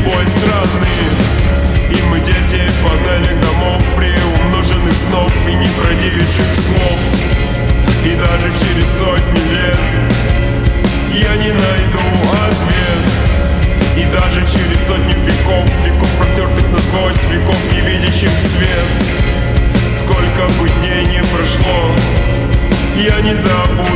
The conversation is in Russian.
любой страны. И мы дети панельных домов, приумноженных снов и неправдивейших слов. И даже через сотни лет я не найду ответ. И даже через сотни веков, веков протертых насквозь, веков не видящих свет, сколько бы дней не прошло, я не забуду